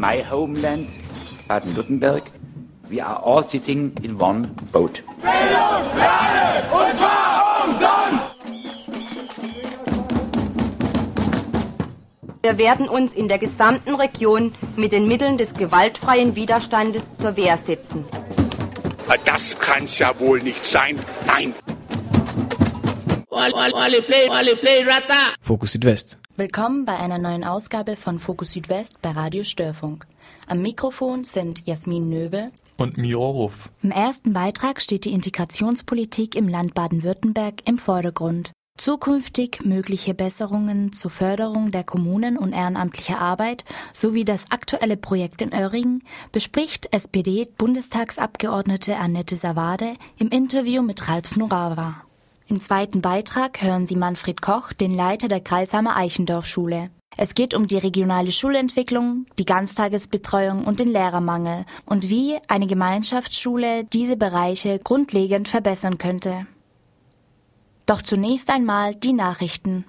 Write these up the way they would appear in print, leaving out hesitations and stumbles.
my homeland, Baden-Württemberg, we are all sitting in one boat. Bildung für alle, und zwar umsonst! Wir werden uns in der gesamten Region mit den Mitteln des gewaltfreien Widerstandes zur Wehr setzen. Das kann's ja wohl nicht sein. Nein! Fokus Südwest. Willkommen bei einer neuen Ausgabe von Fokus Südwest bei Radio Störfunk. Am Mikrofon sind Jasmin Nöbel und Miro Ruff. Im ersten Beitrag steht die Integrationspolitik im Land Baden-Württemberg im Vordergrund. Zukünftig mögliche Besserungen zur Förderung der Kommunen und ehrenamtlicher Arbeit sowie das aktuelle Projekt in Öhringen bespricht SPD-Bundestagsabgeordnete Annette Savade im Interview mit Ralf Snorawa. Im zweiten Beitrag hören Sie Manfred Koch, den Leiter der Crailsheimer Eichendorff-Schule. Es geht um die regionale Schulentwicklung, die Ganztagesbetreuung und den Lehrermangel und wie eine Gemeinschaftsschule diese Bereiche grundlegend verbessern könnte. Doch zunächst einmal die Nachrichten.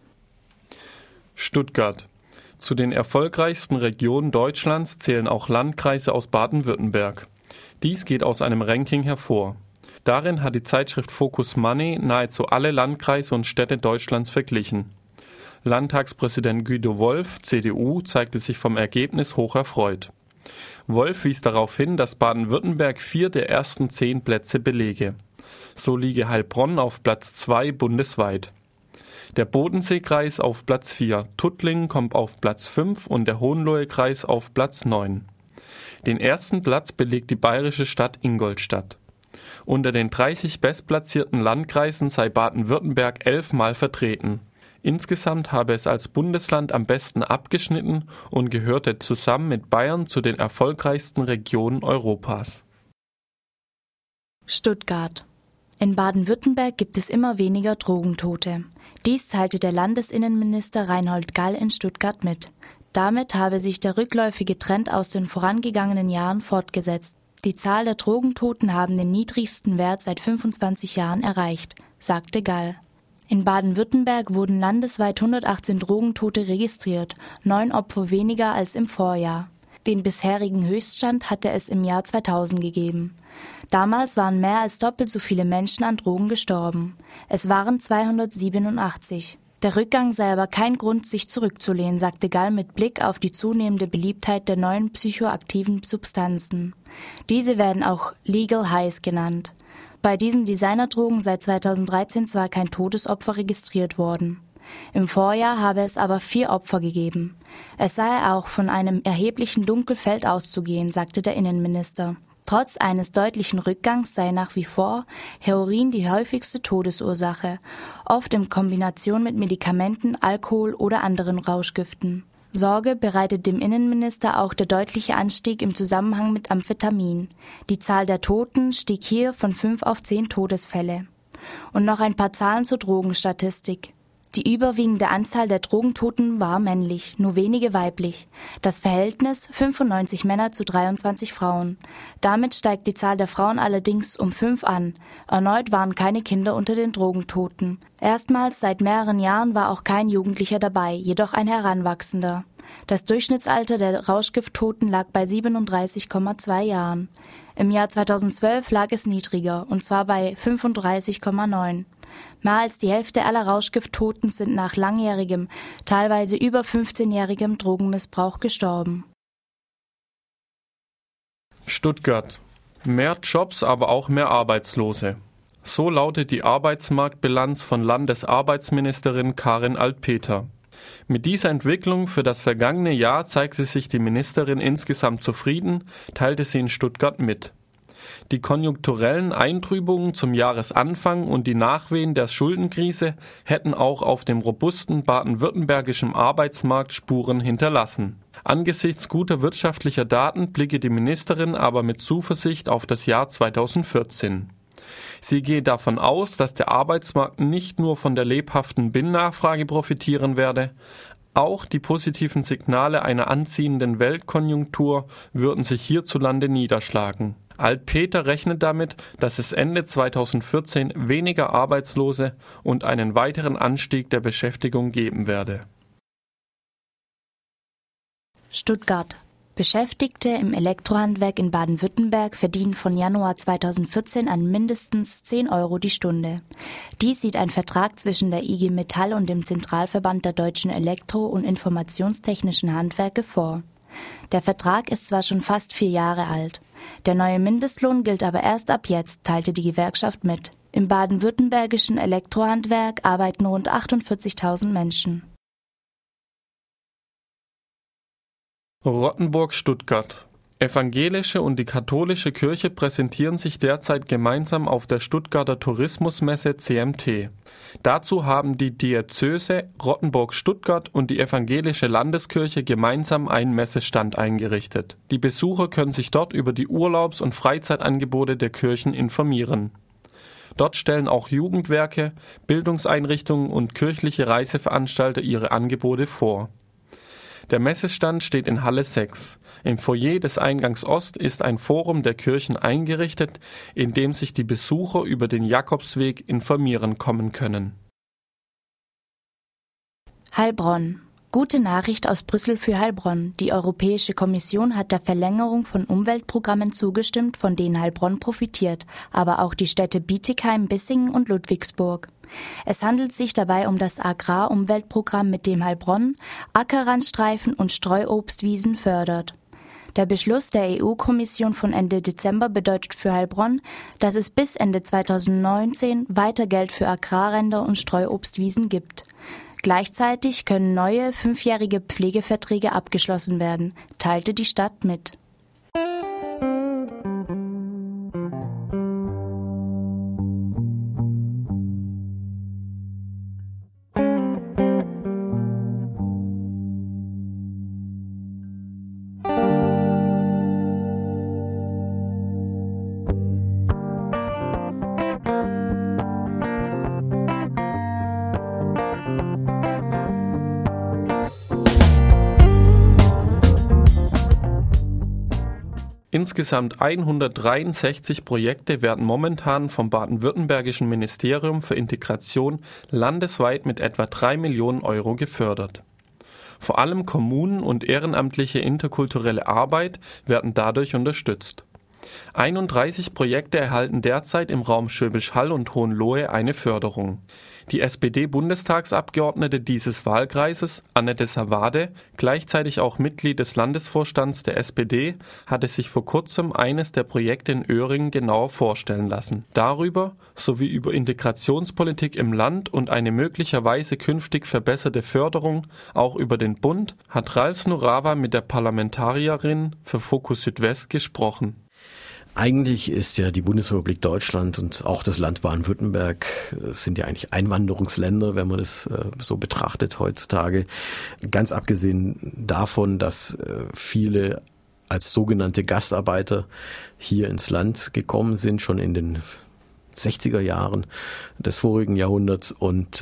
Stuttgart. Zu den erfolgreichsten Regionen Deutschlands zählen auch Landkreise aus Baden-Württemberg. Dies geht aus einem Ranking hervor. Darin hat die Zeitschrift Focus Money nahezu alle Landkreise und Städte Deutschlands verglichen. Landtagspräsident Guido Wolf, CDU, zeigte sich vom Ergebnis hoch erfreut. Wolf wies darauf hin, dass Baden-Württemberg 4 der ersten 10 Plätze belege. So liege Heilbronn auf Platz 2 bundesweit. Der Bodenseekreis auf Platz 4, Tuttlingen kommt auf Platz 5 und der Hohenlohe-Kreis auf Platz 9. Den ersten Platz belegt die bayerische Stadt Ingolstadt. Unter den 30 bestplatzierten Landkreisen sei Baden-Württemberg 11-mal vertreten. Insgesamt habe es als Bundesland am besten abgeschnitten und gehörte zusammen mit Bayern zu den erfolgreichsten Regionen Europas. Stuttgart. In Baden-Württemberg gibt es immer weniger Drogentote. Dies teilte der Landesinnenminister Reinhold Gall in Stuttgart mit. Damit habe sich der rückläufige Trend aus den vorangegangenen Jahren fortgesetzt. Die Zahl der Drogentoten haben den niedrigsten Wert seit 25 Jahren erreicht, sagte Gall. In Baden-Württemberg wurden landesweit 118 Drogentote registriert, 9 Opfer weniger als im Vorjahr. Den bisherigen Höchststand hatte es im Jahr 2000 gegeben. Damals waren mehr als doppelt so viele Menschen an Drogen gestorben. Es waren 287. Der Rückgang sei aber kein Grund, sich zurückzulehnen, sagte Gall mit Blick auf die zunehmende Beliebtheit der neuen psychoaktiven Substanzen. Diese werden auch Legal Highs genannt. Bei diesen Designerdrogen sei 2013 zwar kein Todesopfer registriert worden. Im Vorjahr habe es aber 4 Opfer gegeben. Es sei auch von einem erheblichen Dunkelfeld auszugehen, sagte der Innenminister. Trotz eines deutlichen Rückgangs sei nach wie vor Heroin die häufigste Todesursache, oft in Kombination mit Medikamenten, Alkohol oder anderen Rauschgiften. Sorge bereitet dem Innenminister auch der deutliche Anstieg im Zusammenhang mit Amphetamin. Die Zahl der Toten stieg hier von 5 auf 10 Todesfälle. Und noch ein paar Zahlen zur Drogenstatistik. Die überwiegende Anzahl der Drogentoten war männlich, nur wenige weiblich. Das Verhältnis 95 Männer zu 23 Frauen. Damit steigt die Zahl der Frauen allerdings um 5 an. Erneut waren keine Kinder unter den Drogentoten. Erstmals seit mehreren Jahren war auch kein Jugendlicher dabei, jedoch ein Heranwachsender. Das Durchschnittsalter der Rauschgifttoten lag bei 37,2 Jahren. Im Jahr 2012 lag es niedriger, und zwar bei 35,9. Mehr als die Hälfte aller Rauschgifttoten sind nach langjährigem, teilweise über 15-jährigem Drogenmissbrauch gestorben. Stuttgart. Mehr Jobs, aber auch mehr Arbeitslose. So lautet die Arbeitsmarktbilanz von Landesarbeitsministerin Karin Alt-Peter. Mit dieser Entwicklung für das vergangene Jahr zeigte sich die Ministerin insgesamt zufrieden, teilte sie in Stuttgart mit. Die konjunkturellen Eintrübungen zum Jahresanfang und die Nachwehen der Schuldenkrise hätten auch auf dem robusten baden-württembergischen Arbeitsmarkt Spuren hinterlassen. Angesichts guter wirtschaftlicher Daten blicke die Ministerin aber mit Zuversicht auf das Jahr 2014. Sie gehe davon aus, dass der Arbeitsmarkt nicht nur von der lebhaften Binnennachfrage profitieren werde, auch die positiven Signale einer anziehenden Weltkonjunktur würden sich hierzulande niederschlagen. Alt-Peter rechnet damit, dass es Ende 2014 weniger Arbeitslose und einen weiteren Anstieg der Beschäftigung geben werde. Stuttgart. Beschäftigte im Elektrohandwerk in Baden-Württemberg verdienen von Januar 2014 an mindestens 10 € die Stunde. Dies sieht ein Vertrag zwischen der IG Metall und dem Zentralverband der deutschen Elektro- und Informationstechnischen Handwerke vor. Der Vertrag ist zwar schon fast 4 Jahre alt. Der neue Mindestlohn gilt aber erst ab jetzt, teilte die Gewerkschaft mit. Im baden-württembergischen Elektrohandwerk arbeiten rund 48.000 Menschen. Rottenburg-Stuttgart. Evangelische und die katholische Kirche präsentieren sich derzeit gemeinsam auf der Stuttgarter Tourismusmesse CMT. Dazu haben die Diözese Rottenburg-Stuttgart und die Evangelische Landeskirche gemeinsam einen Messestand eingerichtet. Die Besucher können sich dort über die Urlaubs- und Freizeitangebote der Kirchen informieren. Dort stellen auch Jugendwerke, Bildungseinrichtungen und kirchliche Reiseveranstalter ihre Angebote vor. Der Messestand steht in Halle 6. Im Foyer des Eingangs Ost ist ein Forum der Kirchen eingerichtet, in dem sich die Besucher über den Jakobsweg informieren kommen können. Heilbronn. Gute Nachricht aus Brüssel für Heilbronn. Die Europäische Kommission hat der Verlängerung von Umweltprogrammen zugestimmt, von denen Heilbronn profitiert, aber auch die Städte Bietigheim, Bissingen und Ludwigsburg. Es handelt sich dabei um das Agrarumweltprogramm, mit dem Heilbronn Ackerrandstreifen und Streuobstwiesen fördert. Der Beschluss der EU-Kommission von Ende Dezember bedeutet für Heilbronn, dass es bis Ende 2019 weiter Geld für Agrarränder und Streuobstwiesen gibt. Gleichzeitig können neue 5-jährige Pflegeverträge abgeschlossen werden, teilte die Stadt mit. Insgesamt 163 Projekte werden momentan vom baden-württembergischen Ministerium für Integration landesweit mit etwa 3 Millionen € gefördert. Vor allem Kommunen und ehrenamtliche interkulturelle Arbeit werden dadurch unterstützt. 31 Projekte erhalten derzeit im Raum Schwäbisch Hall und Hohenlohe eine Förderung. Die SPD-Bundestagsabgeordnete dieses Wahlkreises, Annette Savade, gleichzeitig auch Mitglied des Landesvorstands der SPD, hatte sich vor kurzem eines der Projekte in Öhringen genauer vorstellen lassen. Darüber sowie über Integrationspolitik im Land und eine möglicherweise künftig verbesserte Förderung auch über den Bund hat Ralf Snurawa mit der Parlamentarierin für Fokus Südwest gesprochen. Eigentlich ist ja die Bundesrepublik Deutschland und auch das Land Baden-Württemberg sind ja eigentlich Einwanderungsländer, wenn man das so betrachtet heutzutage. Ganz abgesehen davon, dass viele als sogenannte Gastarbeiter hier ins Land gekommen sind, schon in den 60er Jahren des vorigen Jahrhunderts. Und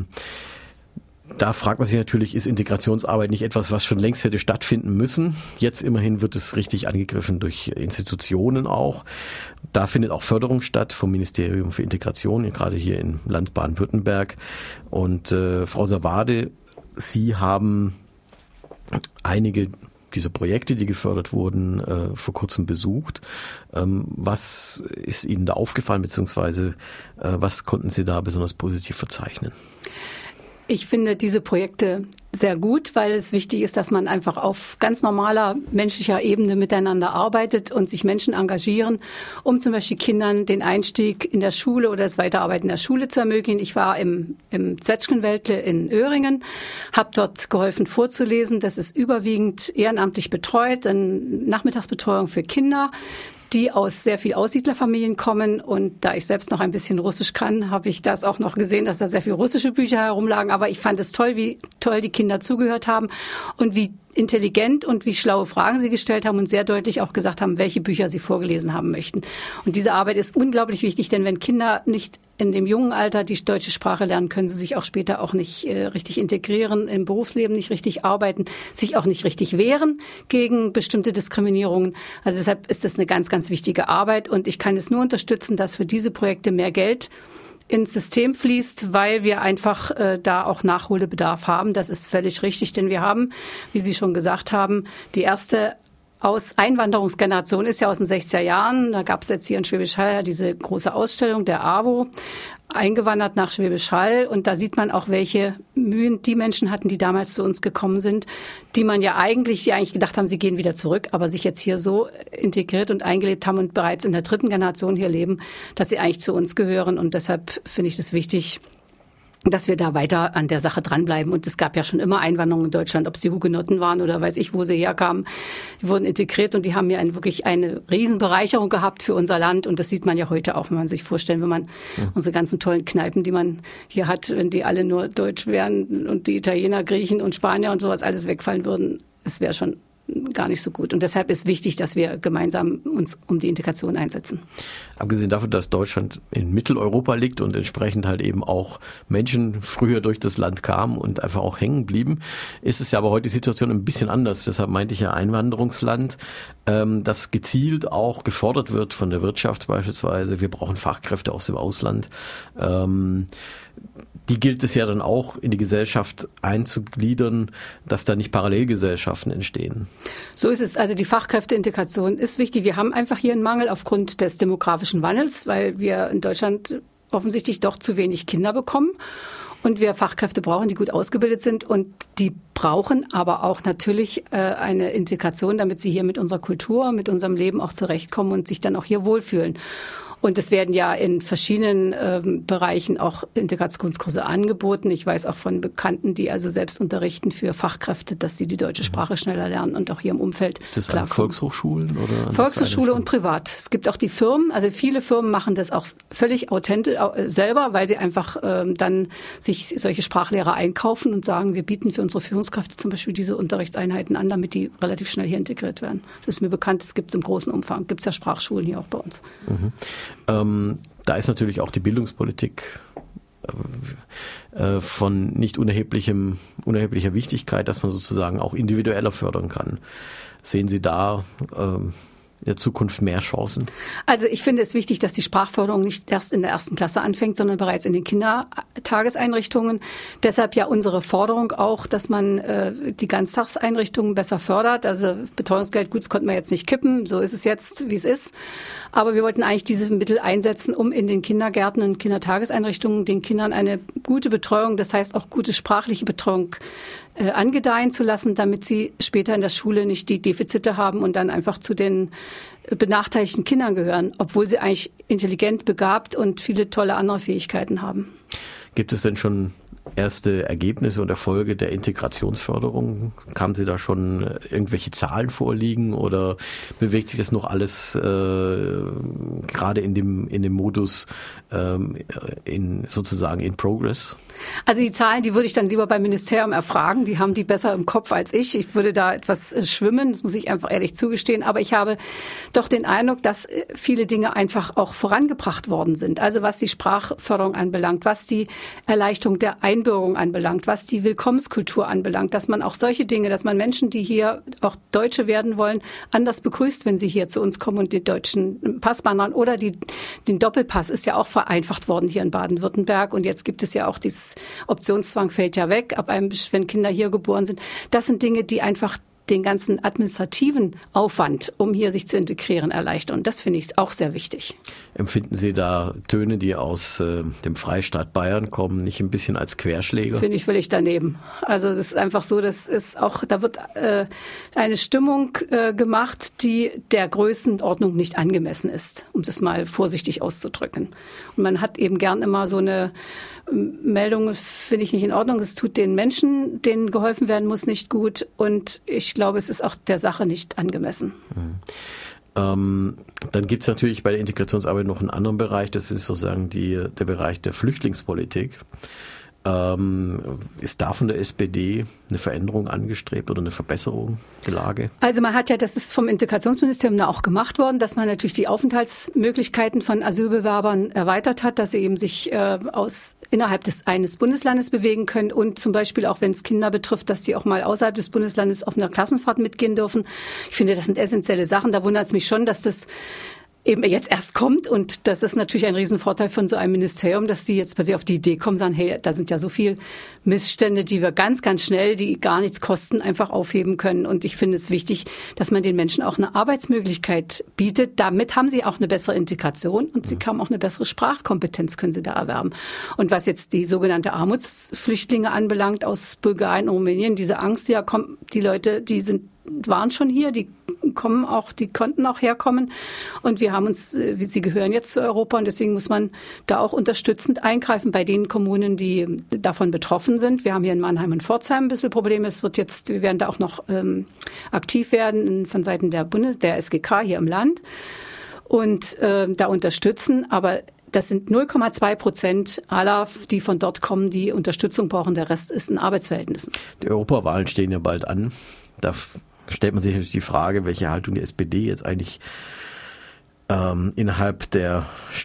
da fragt man sich natürlich, ist Integrationsarbeit nicht etwas, was schon längst hätte stattfinden müssen? Jetzt immerhin wird es richtig angegriffen durch Institutionen auch. Da findet auch Förderung statt vom Ministerium für Integration, gerade hier im Land Baden-Württemberg. Und Frau Savade, Sie haben einige dieser Projekte, die gefördert wurden, vor kurzem besucht. Was ist Ihnen da aufgefallen, beziehungsweise was konnten Sie da besonders positiv verzeichnen? Ich finde diese Projekte sehr gut, weil es wichtig ist, dass man einfach auf ganz normaler menschlicher Ebene miteinander arbeitet und sich Menschen engagieren, um zum Beispiel Kindern den Einstieg in der Schule oder das Weiterarbeiten in der Schule zu ermöglichen. Ich war im Zwetschgenwäldle in Öhringen, habe dort geholfen vorzulesen. Das ist überwiegend ehrenamtlich betreut, eine Nachmittagsbetreuung für Kinder, die aus sehr viel Aussiedlerfamilien kommen. Und da ich selbst noch ein bisschen Russisch kann, habe ich das auch noch gesehen, dass da sehr viel russische Bücher herumlagen. Aber ich fand es toll, wie toll die Kinder zugehört haben und wie intelligent und wie schlaue Fragen sie gestellt haben und sehr deutlich auch gesagt haben, welche Bücher sie vorgelesen haben möchten. Und diese Arbeit ist unglaublich wichtig, denn wenn Kinder nicht in dem jungen Alter die deutsche Sprache lernen, können sie sich auch später auch nicht richtig integrieren, im Berufsleben nicht richtig arbeiten, sich auch nicht richtig wehren gegen bestimmte Diskriminierungen. Also deshalb ist das eine ganz, ganz wichtige Arbeit und ich kann es nur unterstützen, dass für diese Projekte mehr Geld ins System fließt, weil wir einfach da auch Nachholbedarf haben. Das ist völlig richtig, denn wir haben, wie Sie schon gesagt haben, die erste aus Einwanderungsgeneration ist, ja aus den 60er Jahren. Da gab es jetzt hier in Schwäbisch Hall diese große Ausstellung der AWO, eingewandert nach Schwäbisch Hall. Und da sieht man auch, welche Mühen die Menschen hatten, die damals zu uns gekommen sind, die eigentlich gedacht haben, sie gehen wieder zurück, aber sich jetzt hier so integriert und eingelebt haben und bereits in der 3. Generation hier leben, dass sie eigentlich zu uns gehören. Und deshalb finde ich das wichtig, dass wir da weiter an der Sache dranbleiben. Und es gab ja schon immer Einwanderung in Deutschland, ob es die Hugenotten waren oder weiß ich, wo sie herkamen. Die wurden integriert und die haben ja wirklich eine Riesenbereicherung gehabt für unser Land. Und das sieht man ja heute auch, wenn man sich vorstellt, wenn man unsere ganzen tollen Kneipen, die man hier hat, wenn die alle nur Deutsch wären und die Italiener, Griechen und Spanier und sowas alles wegfallen würden, es wäre schon gar nicht so gut. Und deshalb ist wichtig, dass wir gemeinsam uns um die Integration einsetzen. Abgesehen davon, dass Deutschland in Mitteleuropa liegt und entsprechend halt eben auch Menschen früher durch das Land kamen und einfach auch hängen blieben, ist es ja aber heute die Situation ein bisschen anders. Deshalb meinte ich ja Einwanderungsland, das gezielt auch gefordert wird von der Wirtschaft beispielsweise. Wir brauchen Fachkräfte aus dem Ausland. Die gilt es ja dann auch in die Gesellschaft einzugliedern, dass da nicht Parallelgesellschaften entstehen. So ist es. Also die Fachkräfteintegration ist wichtig. Wir haben einfach hier einen Mangel aufgrund des demografischen Wandels, weil wir in Deutschland offensichtlich doch zu wenig Kinder bekommen. Und wir Fachkräfte brauchen, die gut ausgebildet sind. Und die brauchen aber auch natürlich eine Integration, damit sie hier mit unserer Kultur, mit unserem Leben auch zurechtkommen und sich dann auch hier wohlfühlen. Und es werden ja in verschiedenen Bereichen auch Integrationskurse angeboten. Ich weiß auch von Bekannten, die also selbst unterrichten für Fachkräfte, dass sie die deutsche Sprache schneller lernen und auch hier im Umfeld. Ist das an Volkshochschulen oder? Volkshochschule und privat. Es gibt auch die Firmen, also viele Firmen machen das auch völlig authentisch selber, weil sie einfach dann sich solche Sprachlehrer einkaufen und sagen, wir bieten für unsere Führungskräfte zum Beispiel diese Unterrichtseinheiten an, damit die relativ schnell hier integriert werden. Das ist mir bekannt, es gibt es im großen Umfang. Gibt es ja Sprachschulen hier auch bei uns. Mhm. Da ist natürlich auch die Bildungspolitik von nicht unerheblicher Wichtigkeit, dass man sozusagen auch individueller fördern kann. Sehen Sie da in der Zukunft mehr Chancen? Also ich finde es wichtig, dass die Sprachförderung nicht erst in der 1. Klasse anfängt, sondern bereits in den Kindertageseinrichtungen. Deshalb ja unsere Forderung auch, dass man die Ganztagseinrichtungen besser fördert. Also Betreuungsgeld, gut, das konnten wir jetzt nicht kippen, so ist es jetzt, wie es ist. Aber wir wollten eigentlich diese Mittel einsetzen, um in den Kindergärten und Kindertageseinrichtungen den Kindern eine gute Betreuung, das heißt auch gute sprachliche Betreuung angedeihen zu lassen, damit sie später in der Schule nicht die Defizite haben und dann einfach zu den benachteiligten Kindern gehören, obwohl sie eigentlich intelligent, begabt und viele tolle andere Fähigkeiten haben. Gibt es denn schon erste Ergebnisse und Erfolge der Integrationsförderung? Haben Sie da schon irgendwelche Zahlen vorliegen oder bewegt sich das noch alles gerade in dem Modus sozusagen in Progress? Also die Zahlen, die würde ich dann lieber beim Ministerium erfragen. Die haben die besser im Kopf als ich. Ich würde da etwas schwimmen, das muss ich einfach ehrlich zugestehen. Aber ich habe doch den Eindruck, dass viele Dinge einfach auch vorangebracht worden sind. Also was die Sprachförderung anbelangt, was die Erleichterung der Einbürgerung anbelangt, was die Willkommenskultur anbelangt, dass man auch solche Dinge, dass man Menschen, die hier auch Deutsche werden wollen, anders begrüßt, wenn sie hier zu uns kommen und die deutschen Pass beantragen. Oder den Doppelpass ist ja auch vereinfacht worden hier in Baden-Württemberg. Und jetzt gibt es ja auch dieses Optionszwang fällt ja weg, wenn Kinder hier geboren sind. Das sind Dinge, die einfach den ganzen administrativen Aufwand, um hier sich zu integrieren, erleichtern. Und das finde ich auch sehr wichtig. Empfinden Sie da Töne, die aus dem Freistaat Bayern kommen, nicht ein bisschen als Querschläger? Finde ich völlig daneben. Also es ist einfach so, da wird eine Stimmung gemacht, die der Größenordnung nicht angemessen ist, um das mal vorsichtig auszudrücken. Und man hat eben gern immer so eine Meldung, finde ich nicht in Ordnung. Es tut den Menschen, denen geholfen werden muss, nicht gut. Und ich glaube, es ist auch der Sache nicht angemessen. Dann gibt es natürlich bei der Integrationsarbeit noch einen anderen Bereich. Das ist sozusagen der Bereich der Flüchtlingspolitik. Ist da von der SPD eine Veränderung angestrebt oder eine Verbesserung der Lage? Also man hat ja, das ist vom Integrationsministerium da auch gemacht worden, dass man natürlich die Aufenthaltsmöglichkeiten von Asylbewerbern erweitert hat, dass sie eben sich innerhalb eines Bundeslandes bewegen können und zum Beispiel auch, wenn es Kinder betrifft, dass die auch mal außerhalb des Bundeslandes auf einer Klassenfahrt mitgehen dürfen. Ich finde, das sind essentielle Sachen. Da wundert es mich schon, dass das eben jetzt erst kommt. Und das ist natürlich ein Riesenvorteil von so einem Ministerium, dass die jetzt plötzlich auf die Idee kommen, sagen, hey, da sind ja so viel Missstände, die wir ganz, ganz schnell, die gar nichts kosten, einfach aufheben können. Und ich finde es wichtig, dass man den Menschen auch eine Arbeitsmöglichkeit bietet. Damit haben sie auch eine bessere Integration und sie haben auch eine bessere Sprachkompetenz, können sie da erwerben. Und was jetzt die sogenannte Armutsflüchtlinge anbelangt aus Bulgarien und Rumänien, diese Angst, ja, kommt, die Leute, waren schon hier, die konnten auch herkommen. Und wir haben sie gehören jetzt zu Europa und deswegen muss man da auch unterstützend eingreifen bei den Kommunen, die davon betroffen sind. Wir haben hier in Mannheim und Pforzheim ein bisschen Probleme. Wir werden da auch noch aktiv werden von Seiten der SGK hier im Land und da unterstützen. Aber das sind 0,2% aller, die von dort kommen, die Unterstützung brauchen. Der Rest ist in Arbeitsverhältnissen. Die Europawahlen stehen ja bald an. Da stellt man sich natürlich die Frage, welche Haltung die SPD jetzt eigentlich innerhalb der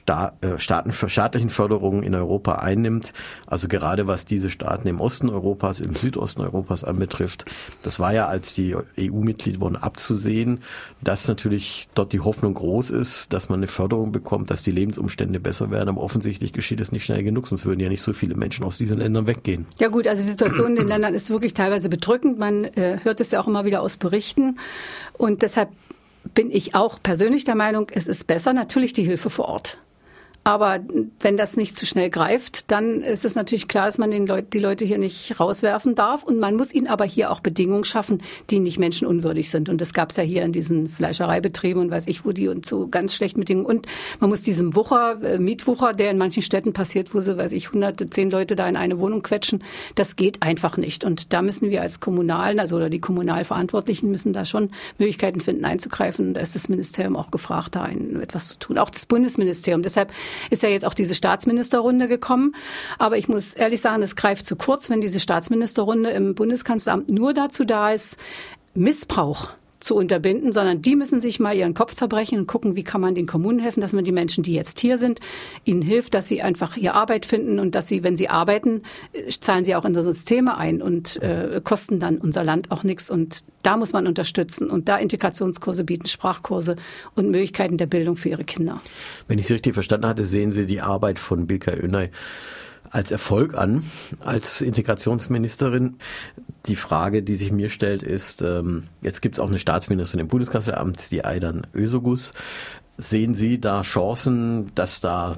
staatlichen Förderung in Europa einnimmt. Also gerade was diese Staaten im Osten Europas, im Südosten Europas anbetrifft. Das war ja, als die EU-Mitglied wurden, abzusehen, dass natürlich dort die Hoffnung groß ist, dass man eine Förderung bekommt, dass die Lebensumstände besser werden. Aber offensichtlich geschieht es nicht schnell genug, sonst würden ja nicht so viele Menschen aus diesen Ländern weggehen. Ja gut, also die Situation in den Ländern ist wirklich teilweise bedrückend. Man hört es ja auch immer wieder aus Berichten. Und deshalb bin ich auch persönlich der Meinung, es ist besser natürlich die Hilfe vor Ort. Aber wenn das nicht zu schnell greift, dann ist es natürlich klar, dass man die Leute hier nicht rauswerfen darf. Und man muss ihnen aber hier auch Bedingungen schaffen, die nicht menschenunwürdig sind. Und das gab es ja hier in diesen Fleischereibetrieben und weiß ich wo die und so ganz schlechten Bedingungen. Und man muss diesem Mietwucher, der in manchen Städten passiert, wo sie, 10 Leute da in eine Wohnung quetschen, das geht einfach nicht. Und da müssen wir als Kommunalen, oder die Kommunalverantwortlichen müssen da schon Möglichkeiten finden, einzugreifen. Da ist das Ministerium auch gefragt, da etwas zu tun. Auch das Bundesministerium. Deshalb ist ja jetzt auch diese Staatsministerrunde gekommen. Aber ich muss ehrlich sagen, es greift zu kurz, wenn diese Staatsministerrunde im Bundeskanzleramt nur dazu da ist, Missbrauch zu unterbinden, sondern die müssen sich mal ihren Kopf zerbrechen und gucken, wie kann man den Kommunen helfen, dass man die Menschen, die jetzt hier sind, ihnen hilft, dass sie einfach hier Arbeit finden und dass sie, wenn sie arbeiten, zahlen sie auch in das Systeme ein und kosten dann unser Land auch nichts. Und da muss man unterstützen und da Integrationskurse bieten, Sprachkurse und Möglichkeiten der Bildung für ihre Kinder. Wenn ich Sie richtig verstanden hatte, sehen Sie die Arbeit von Bilka Önay als Erfolg an, als Integrationsministerin. Die Frage, die sich mir stellt, ist, jetzt gibt es auch eine Staatsministerin im Bundeskanzleramt, die Aydan Özoguz. Sehen Sie da Chancen, dass da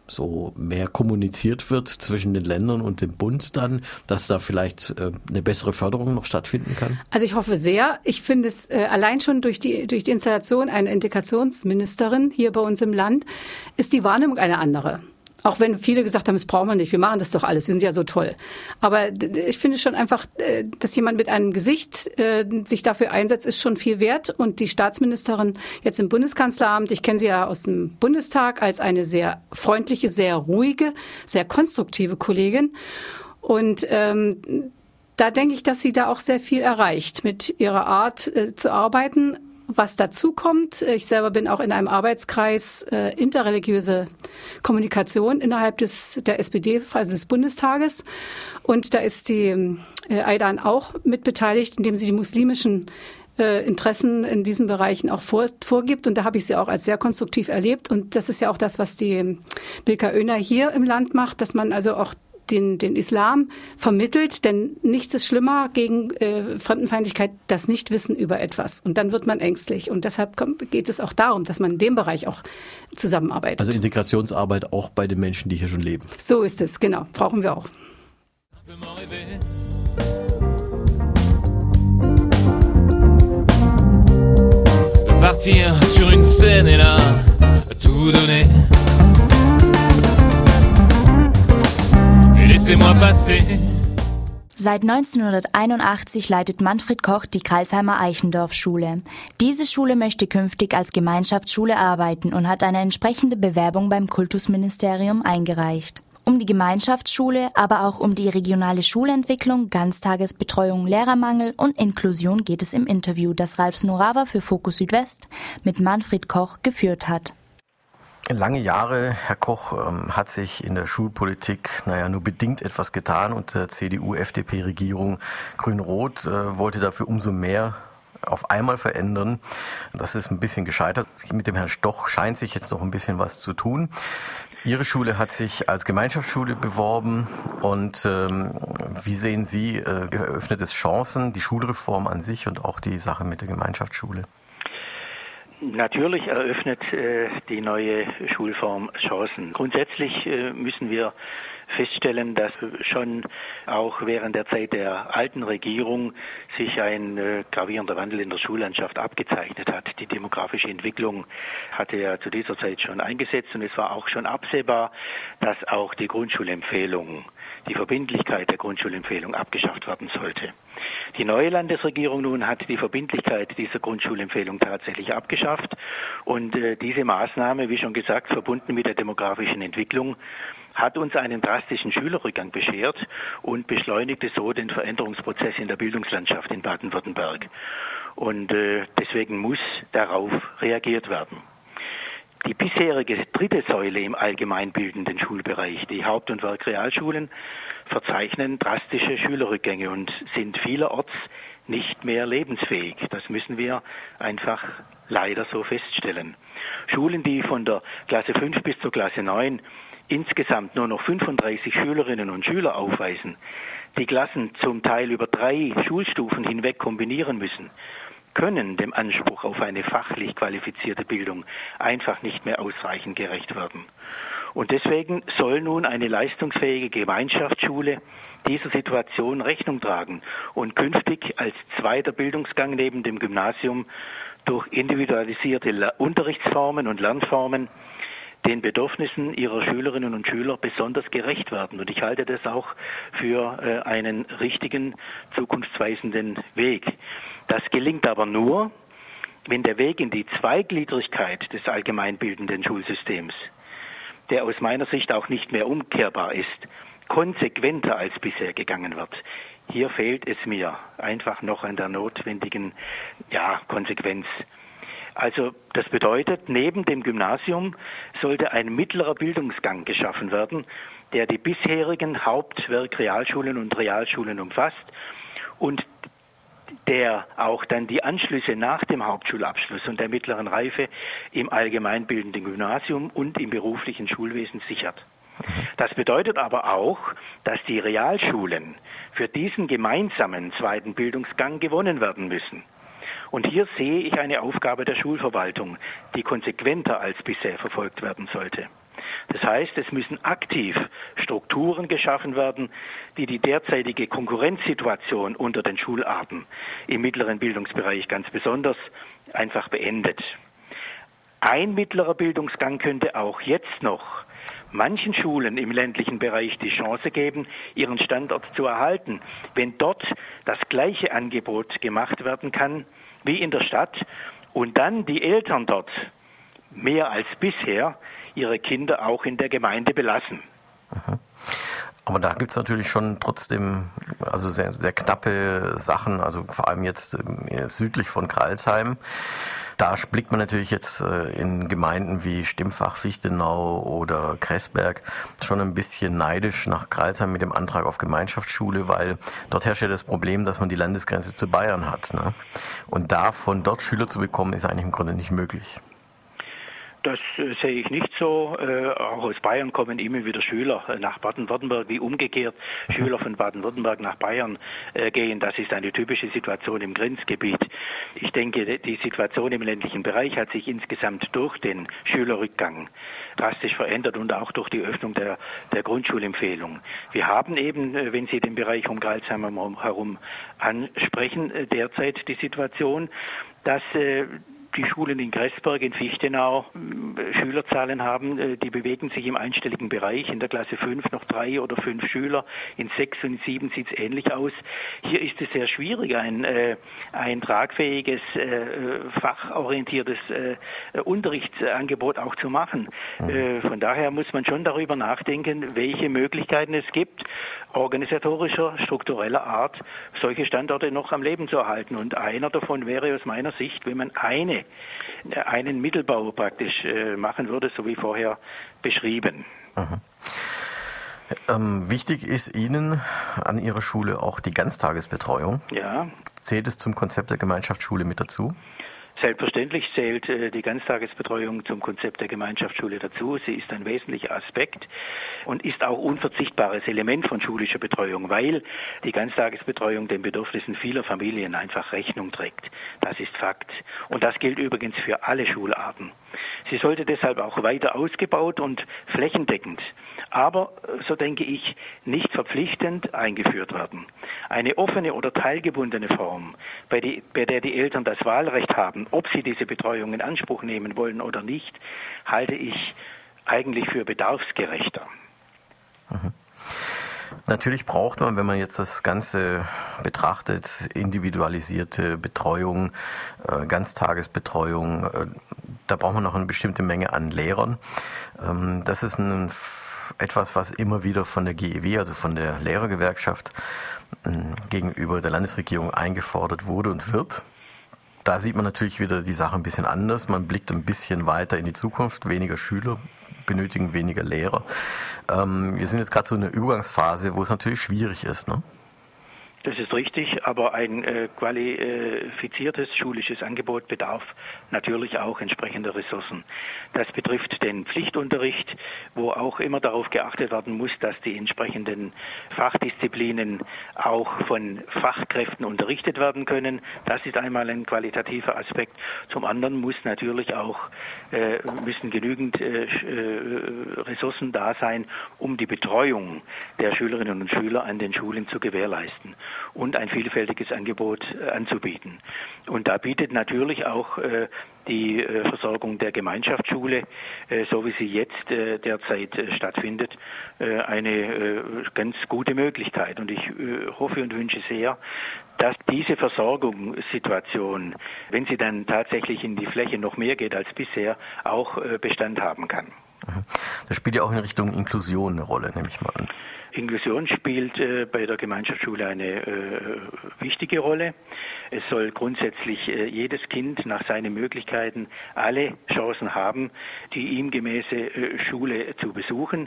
so mehr kommuniziert wird zwischen den Ländern und dem Bund dann, dass da vielleicht eine bessere Förderung noch stattfinden kann? Also ich hoffe sehr. Ich finde es allein schon durch die Installation einer Integrationsministerin hier bei uns im Land ist die Wahrnehmung eine andere. Auch wenn viele gesagt haben, das brauchen wir nicht, wir machen das doch alles, wir sind ja so toll. Aber ich finde schon einfach, dass jemand mit einem Gesicht sich dafür einsetzt, ist schon viel wert. Und die Staatsministerin jetzt im Bundeskanzleramt, ich kenne sie ja aus dem Bundestag als eine sehr freundliche, sehr ruhige, sehr konstruktive Kollegin. Und da denke ich, dass sie da auch sehr viel erreicht mit ihrer Art zu arbeiten. Was dazu kommt, ich selber bin auch in einem Arbeitskreis interreligiöse Kommunikation innerhalb der SPD, also des Bundestages. Und da ist die Aydan auch mit beteiligt, indem sie die muslimischen Interessen in diesen Bereichen auch vorgibt. Und da habe ich sie auch als sehr konstruktiv erlebt. Und das ist ja auch das, was die Bilka Önay hier im Land macht, dass man also auch den Islam vermittelt, denn nichts ist schlimmer gegen Fremdenfeindlichkeit, das Nichtwissen über etwas. Und dann wird man ängstlich. Und deshalb geht es auch darum, dass man in dem Bereich auch zusammenarbeitet. Also Integrationsarbeit auch bei den Menschen, die hier schon leben. So ist es, genau. Brauchen wir auch. Partir sur une scène et là tout donner. Seit 1981 leitet Manfred Koch die Crailsheimer Eichendorff-Schule. Diese Schule möchte künftig als Gemeinschaftsschule arbeiten und hat eine entsprechende Bewerbung beim Kultusministerium eingereicht. Um die Gemeinschaftsschule, aber auch um die regionale Schulentwicklung, Ganztagesbetreuung, Lehrermangel und Inklusion geht es im Interview, das Ralf Snorawa für Fokus Südwest mit Manfred Koch geführt hat. Lange Jahre, Herr Koch, hat sich in der Schulpolitik nur bedingt etwas getan und der CDU-FDP-Regierung Grün-Rot wollte dafür umso mehr auf einmal verändern. Das ist ein bisschen gescheitert. Mit dem Herrn Stoch scheint sich jetzt noch ein bisschen was zu tun. Ihre Schule hat sich als Gemeinschaftsschule beworben und wie sehen Sie, eröffnet es Chancen, die Schulreform an sich und auch die Sache mit der Gemeinschaftsschule? Natürlich eröffnet die neue Schulform Chancen. Grundsätzlich müssen wir feststellen, dass schon auch während der Zeit der alten Regierung sich ein gravierender Wandel in der Schullandschaft abgezeichnet hat. Die demografische Entwicklung hatte ja zu dieser Zeit schon eingesetzt und es war auch schon absehbar, dass auch die Grundschulempfehlung, die Verbindlichkeit der Grundschulempfehlung abgeschafft werden sollte. Die neue Landesregierung nun hat die Verbindlichkeit dieser Grundschulempfehlung tatsächlich abgeschafft und diese Maßnahme, wie schon gesagt, verbunden mit der demografischen Entwicklung, hat uns einen drastischen Schülerrückgang beschert und beschleunigte so den Veränderungsprozess in der Bildungslandschaft in Baden-Württemberg. Und deswegen muss darauf reagiert werden. Die bisherige dritte Säule im allgemeinbildenden Schulbereich, die Haupt- und Werkrealschulen, verzeichnen drastische Schülerrückgänge und sind vielerorts nicht mehr lebensfähig. Das müssen wir einfach leider so feststellen. Schulen, die von der Klasse 5 bis zur Klasse 9 insgesamt nur noch 35 Schülerinnen und Schüler aufweisen, die Klassen zum Teil über 3 Schulstufen hinweg kombinieren müssen, können dem Anspruch auf eine fachlich qualifizierte Bildung einfach nicht mehr ausreichend gerecht werden. Und deswegen soll nun eine leistungsfähige Gemeinschaftsschule dieser Situation Rechnung tragen und künftig als zweiter Bildungsgang neben dem Gymnasium durch individualisierte Unterrichtsformen und Lernformen den Bedürfnissen ihrer Schülerinnen und Schüler besonders gerecht werden. Und ich halte das auch für einen richtigen, zukunftsweisenden Weg. Das gelingt aber nur, wenn der Weg in die Zweigliedrigkeit des allgemeinbildenden Schulsystems, der aus meiner Sicht auch nicht mehr umkehrbar ist, konsequenter als bisher gegangen wird. Hier fehlt es mir einfach noch an der notwendigen Konsequenz. Also das bedeutet, neben dem Gymnasium sollte ein mittlerer Bildungsgang geschaffen werden, der die bisherigen Haupt-, Werk-, und Realschulen umfasst und der auch dann die Anschlüsse nach dem Hauptschulabschluss und der mittleren Reife im allgemeinbildenden Gymnasium und im beruflichen Schulwesen sichert. Das bedeutet aber auch, dass die Realschulen für diesen gemeinsamen zweiten Bildungsgang gewonnen werden müssen. Und hier sehe ich eine Aufgabe der Schulverwaltung, die konsequenter als bisher verfolgt werden sollte. Das heißt, es müssen aktiv Strukturen geschaffen werden, die die derzeitige Konkurrenzsituation unter den Schularten im mittleren Bildungsbereich ganz besonders einfach beendet. Ein mittlerer Bildungsgang könnte auch jetzt noch manchen Schulen im ländlichen Bereich die Chance geben, ihren Standort zu erhalten, wenn dort das gleiche Angebot gemacht werden kann wie in der Stadt und dann die Eltern dort mehr als bisher ihre Kinder auch in der Gemeinde belassen. Aber da gibt es natürlich schon trotzdem also sehr, sehr knappe Sachen, also vor allem jetzt südlich von Crailsheim. Da blickt man natürlich jetzt in Gemeinden wie Stimpfach, Fichtenau oder Kressberg schon ein bisschen neidisch nach Crailsheim mit dem Antrag auf Gemeinschaftsschule, weil dort herrscht ja das Problem, dass man die Landesgrenze zu Bayern hat. Ne? Und da von dort Schüler zu bekommen, ist eigentlich im Grunde nicht möglich. Das sehe ich nicht so. Auch aus Bayern kommen immer wieder Schüler nach Baden-Württemberg, wie umgekehrt Schüler von Baden-Württemberg nach Bayern gehen. Das ist eine typische Situation im Grenzgebiet. Ich denke, die Situation im ländlichen Bereich hat sich insgesamt durch den Schülerrückgang drastisch verändert und auch durch die Öffnung der Grundschulempfehlung. Wir haben eben, wenn Sie den Bereich um Crailsheim herum ansprechen, derzeit die Situation, dass die Schulen in Kressberg, in Fichtenau Schülerzahlen haben, die bewegen sich im einstelligen Bereich. In der Klasse 5 noch 3 oder 5 Schüler, in 6 und 7 sieht es ähnlich aus. Hier ist es sehr schwierig, ein tragfähiges, fachorientiertes Unterrichtsangebot auch zu machen. Von daher muss man schon darüber nachdenken, welche Möglichkeiten es gibt, organisatorischer, struktureller Art, solche Standorte noch am Leben zu erhalten. Und einer davon wäre aus meiner Sicht, wenn man einen Mittelbau praktisch machen würde, so wie vorher beschrieben. Wichtig ist Ihnen an Ihrer Schule auch die Ganztagesbetreuung. Ja. Zählt es zum Konzept der Gemeinschaftsschule mit dazu? Selbstverständlich zählt die Ganztagesbetreuung zum Konzept der Gemeinschaftsschule dazu. Sie ist ein wesentlicher Aspekt und ist auch unverzichtbares Element von schulischer Betreuung, weil die Ganztagesbetreuung den Bedürfnissen vieler Familien einfach Rechnung trägt. Das ist Fakt. Und das gilt übrigens für alle Schularten. Sie sollte deshalb auch weiter ausgebaut und flächendeckend, aber, so denke ich, nicht verpflichtend eingeführt werden. Eine offene oder teilgebundene Form, bei der die Eltern das Wahlrecht haben, ob sie diese Betreuung in Anspruch nehmen wollen oder nicht, halte ich eigentlich für bedarfsgerechter. Mhm. Natürlich braucht man, wenn man jetzt das Ganze betrachtet, individualisierte Betreuung, Ganztagesbetreuung, da braucht man noch eine bestimmte Menge an Lehrern. Das ist etwas, was immer wieder von der GEW, also von der Lehrergewerkschaft, gegenüber der Landesregierung eingefordert wurde und wird. Da sieht man natürlich wieder die Sache ein bisschen anders. Man blickt ein bisschen weiter in die Zukunft, weniger Schüler benötigen weniger Lehrer. Wir sind jetzt gerade so in einer Übergangsphase, wo es natürlich schwierig ist, ne? Das ist richtig, aber ein qualifiziertes schulisches Angebot bedarf natürlich auch entsprechender Ressourcen. Das betrifft den Pflichtunterricht, wo auch immer darauf geachtet werden muss, dass die entsprechenden Fachdisziplinen auch von Fachkräften unterrichtet werden können. Das ist einmal ein qualitativer Aspekt. Zum anderen müssen genügend Ressourcen da sein, um die Betreuung der Schülerinnen und Schüler an den Schulen zu gewährleisten und ein vielfältiges Angebot anzubieten. Und da bietet natürlich auch die Versorgung der Gemeinschaftsschule, so wie sie jetzt derzeit stattfindet, eine ganz gute Möglichkeit. Und ich hoffe und wünsche sehr, dass diese Versorgungssituation, wenn sie dann tatsächlich in die Fläche noch mehr geht als bisher, auch Bestand haben kann. Das spielt ja auch in Richtung Inklusion eine Rolle, nehme ich mal an. Inklusion spielt bei der Gemeinschaftsschule eine wichtige Rolle. Es soll grundsätzlich jedes Kind nach seinen Möglichkeiten alle Chancen haben, die ihm gemäße Schule zu besuchen.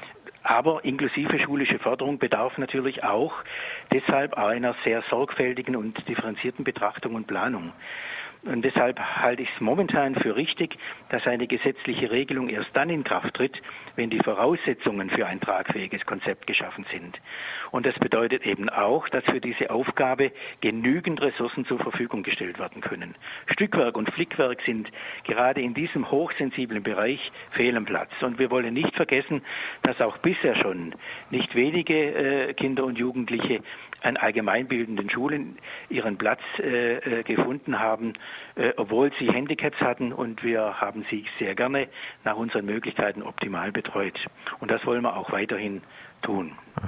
Aber inklusive schulische Förderung bedarf natürlich auch deshalb einer sehr sorgfältigen und differenzierten Betrachtung und Planung. Und deshalb halte ich es momentan für richtig, dass eine gesetzliche Regelung erst dann in Kraft tritt, wenn die Voraussetzungen für ein tragfähiges Konzept geschaffen sind. Und das bedeutet eben auch, dass für diese Aufgabe genügend Ressourcen zur Verfügung gestellt werden können. Stückwerk und Flickwerk sind gerade in diesem hochsensiblen Bereich fehl am Platz. Und wir wollen nicht vergessen, dass auch bisher schon nicht wenige Kinder und Jugendliche an allgemeinbildenden Schulen ihren Platz gefunden haben, obwohl sie Handicaps hatten, und wir haben sie sehr gerne nach unseren Möglichkeiten optimal betreut. Und das wollen wir auch weiterhin tun.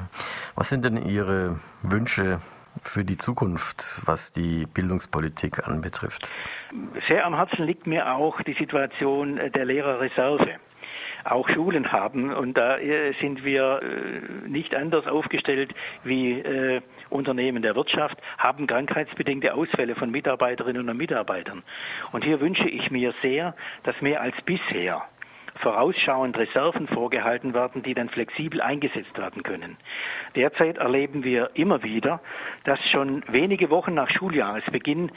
Was sind denn Ihre Wünsche für die Zukunft, was die Bildungspolitik anbetrifft? Sehr am Herzen liegt mir auch die Situation der Lehrerreserve. Auch Schulen haben, und da sind wir nicht anders aufgestellt wie Unternehmen der Wirtschaft, haben krankheitsbedingte Ausfälle von Mitarbeiterinnen und Mitarbeitern. Und hier wünsche ich mir sehr, dass mehr als bisher vorausschauend Reserven vorgehalten werden, die dann flexibel eingesetzt werden können. Derzeit erleben wir immer wieder, dass schon wenige Wochen nach Schuljahresbeginn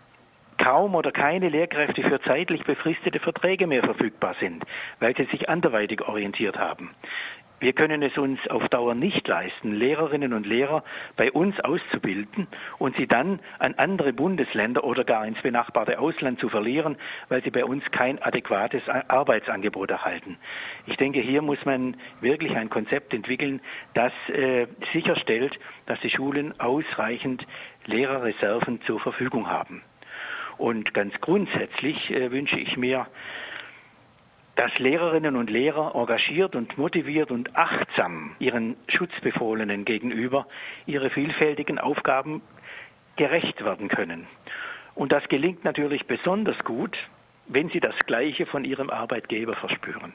kaum oder keine Lehrkräfte für zeitlich befristete Verträge mehr verfügbar sind, weil sie sich anderweitig orientiert haben. Wir können es uns auf Dauer nicht leisten, Lehrerinnen und Lehrer bei uns auszubilden und sie dann an andere Bundesländer oder gar ins benachbarte Ausland zu verlieren, weil sie bei uns kein adäquates Arbeitsangebot erhalten. Ich denke, hier muss man wirklich ein Konzept entwickeln, das sicherstellt, dass die Schulen ausreichend Lehrerreserven zur Verfügung haben. Und ganz grundsätzlich wünsche ich mir, dass Lehrerinnen und Lehrer engagiert und motiviert und achtsam ihren Schutzbefohlenen gegenüber ihre vielfältigen Aufgaben gerecht werden können. Und das gelingt natürlich besonders gut, wenn sie das Gleiche von ihrem Arbeitgeber verspüren.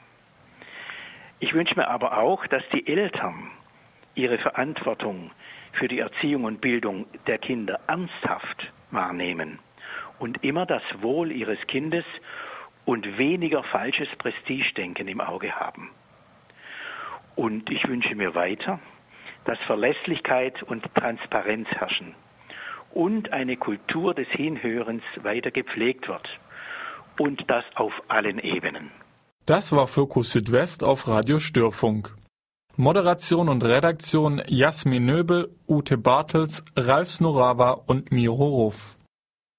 Ich wünsche mir aber auch, dass die Eltern ihre Verantwortung für die Erziehung und Bildung der Kinder ernsthaft wahrnehmen und immer das Wohl ihres Kindes und weniger falsches Prestigedenken im Auge haben. Und ich wünsche mir weiter, dass Verlässlichkeit und Transparenz herrschen und eine Kultur des Hinhörens weiter gepflegt wird. Und das auf allen Ebenen. Das war Fokus Südwest auf Radio Störfunk. Moderation und Redaktion Jasmin Nöbel, Ute Bartels, Ralf Snorawa und Miro Ruff.